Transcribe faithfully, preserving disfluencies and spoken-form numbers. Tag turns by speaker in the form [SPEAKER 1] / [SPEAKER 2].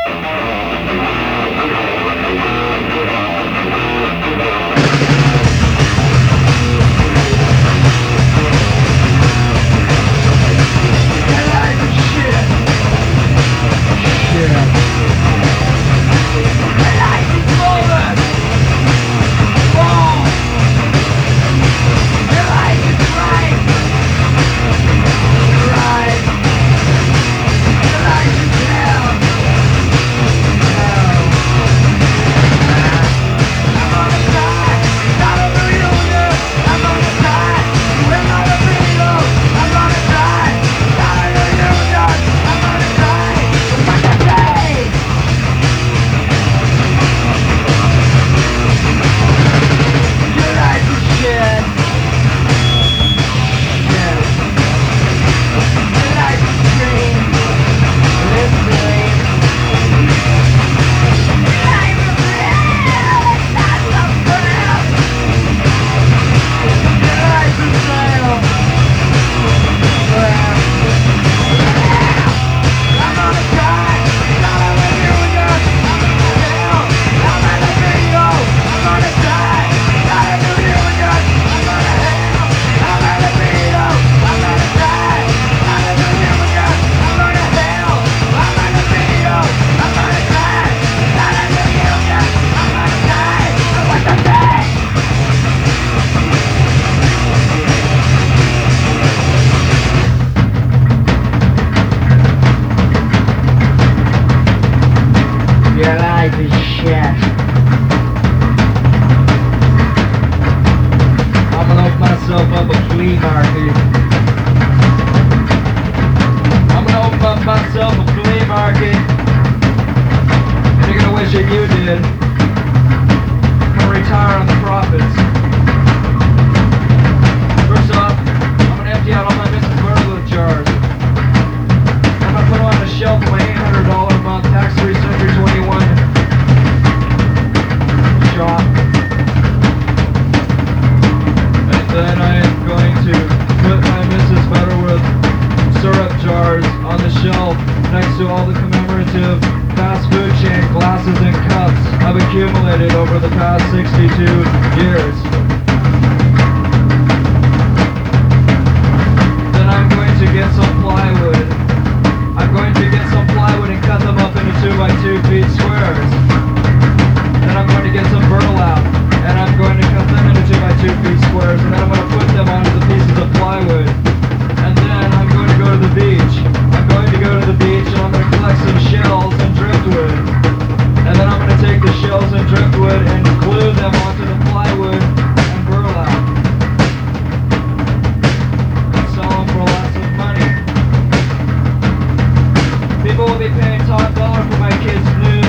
[SPEAKER 1] Your life is shit. I'm gonna open myself up a flea market. I'm gonna open up myself a flea market. And you're gonna wish that you did. I'm gonna retire on the profits. First off, I'm gonna empty out all my Missus Bartlett jars. I'm gonna put them on the shelf of my eight hundred dollars a month tax-free Century twenty-one shop. And then I am going to put my Missus Butterworth syrup jars on the shelf next to all the commemorative fast food chain glasses and cups I've accumulated over the past sixty-two years. Then I'm going to get some plywood. I'm going to get some plywood and cut them up into two by two feet squares. Then I'm going to get some burlap and I'm going to cut them into two by two feet squares, and then I'm going to put them onto the pieces of plywood. And then I'm going to go to the beach. I'm going to go to the beach and I'm going to collect some shells and driftwood. And then I'm going to take the shells and driftwood and glue them onto the plywood and burlap. And sell them for lots of money. People will be paying top dollar for my kids' new